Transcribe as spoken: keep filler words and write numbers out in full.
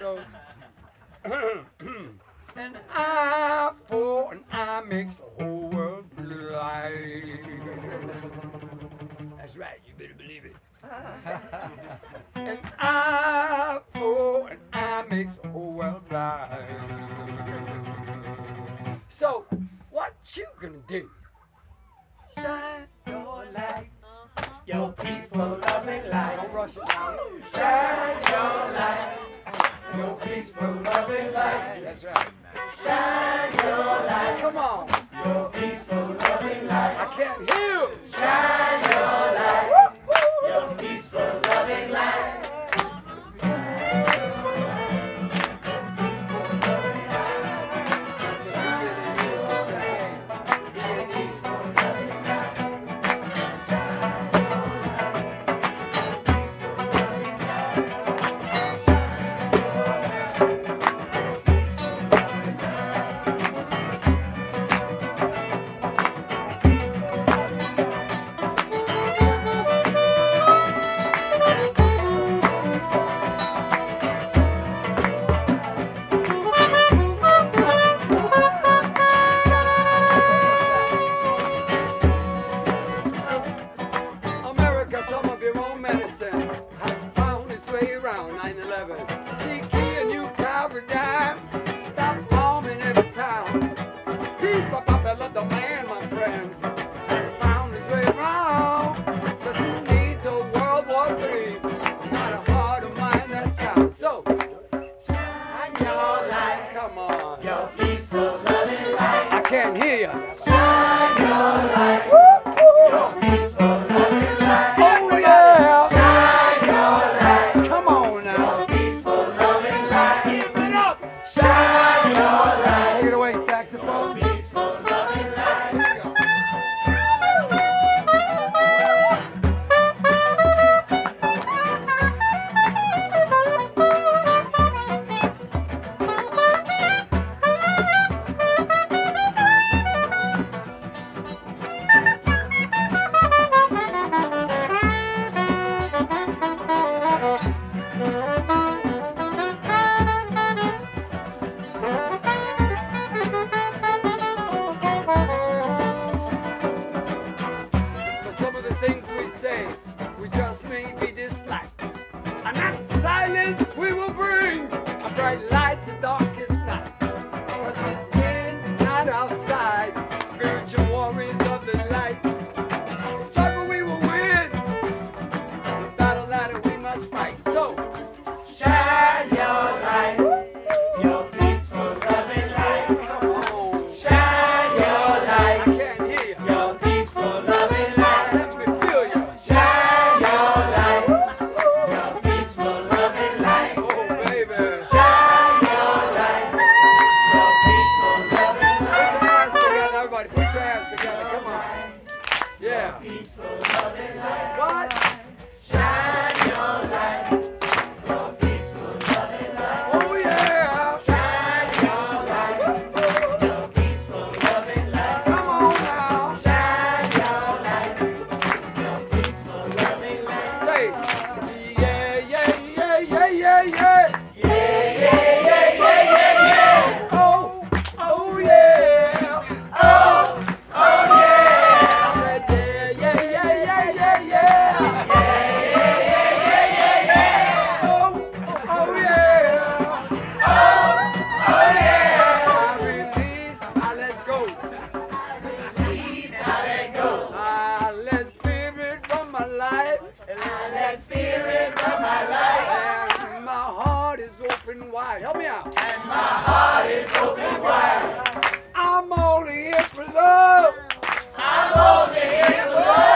goes. An eye for an eye makes the whole world blind. That's right, you better believe it. An eye for an eye makes the whole world blind. So, what you gonna do? Shine your light, your peaceful loving light. Don't rush it now. Shine your light, your peaceful loving light. That's right. Shine your light. Come on. Your peaceful loving light. I can't hear you. Shine your light. Woo, woo. Your peaceful loving light. Help me out. And my heart is open wide. I'm only here for love. I'm only here for love.